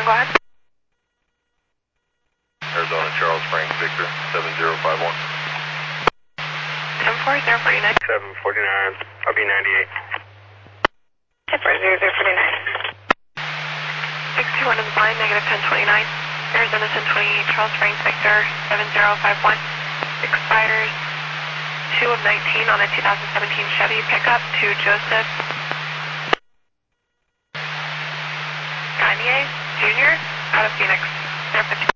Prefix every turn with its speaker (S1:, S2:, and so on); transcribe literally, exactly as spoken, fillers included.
S1: one, go ahead.
S2: Arizona Charles Frank Victor, seven zero five one.
S1: ten four zero four nine.
S2: seven forty-nine, I'll be ninety-eight.
S1: ten four zero zero four nine. six two one in the blind, negative ten twenty-nine. Arizona ten twenty-eight, Charles Frank Victor, seven zero five one. Expires two of nineteen on a two thousand seventeen Chevy pickup to Joseph Gagne Junior out of Phoenix.